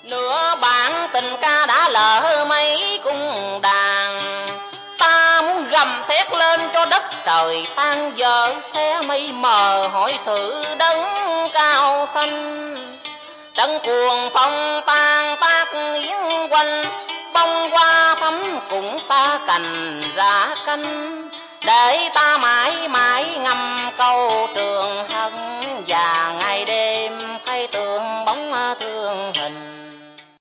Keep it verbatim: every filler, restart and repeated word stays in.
Nửa bản tình ca đã lỡ mấy cung đàn, ta muốn gầm thét lên cho đất trời tan vỡ, xe mây mờ hỏi thử đấng cao xanh. Trận cuồng phong tan tác yến quanh, bông hoa thắm cũng xa cành ra cánh, để ta mãi